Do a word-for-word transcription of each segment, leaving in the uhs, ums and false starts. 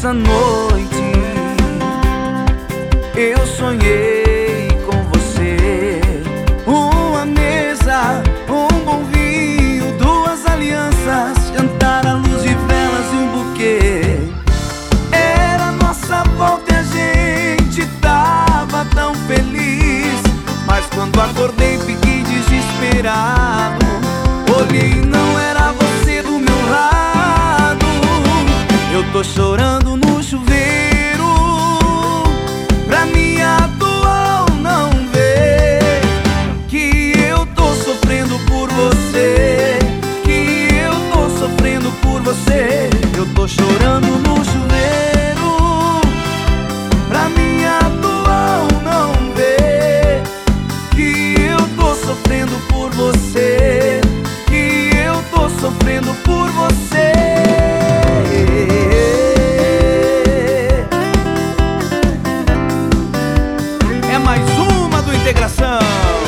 essa noite eu sonhei com você. Uma mesa, um bom vinho, duas alianças, jantar à luz de velas e um buquê. Era nossa volta e a gente tava tão feliz. Mas quando acordei fiquei desesperado. Olhei e não era você do meu lado. Eu tô chorando no chuveiro, pra minha atual não ver que eu tô sofrendo por você, que eu tô sofrendo por você. Eu tô chorando no chuveiro, pra minha atual não ver que eu tô sofrendo por você, que eu tô sofrendo por você. É mais uma do Integração.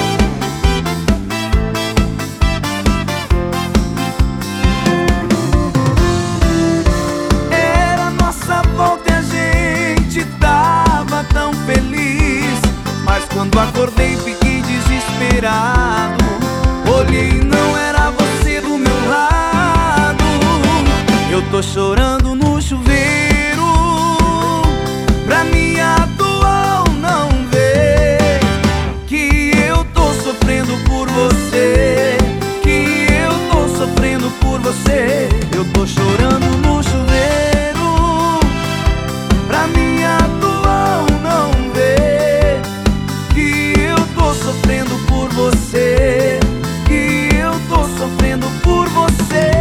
Era nossa volta e a gente tava tão feliz. Mas quando acordei fiquei desesperado. Olhei e não era você do meu lado. Eu tô chorando no chuveiro, pra minha atual não ver que eu tô sofrendo por você, que eu tô sofrendo por você. Eu tô chorando no chuveiro, pra minha atual não ver que eu tô sofrendo por você, que eu tô sofrendo por você.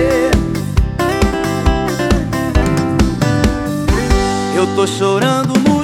Eu tô chorando no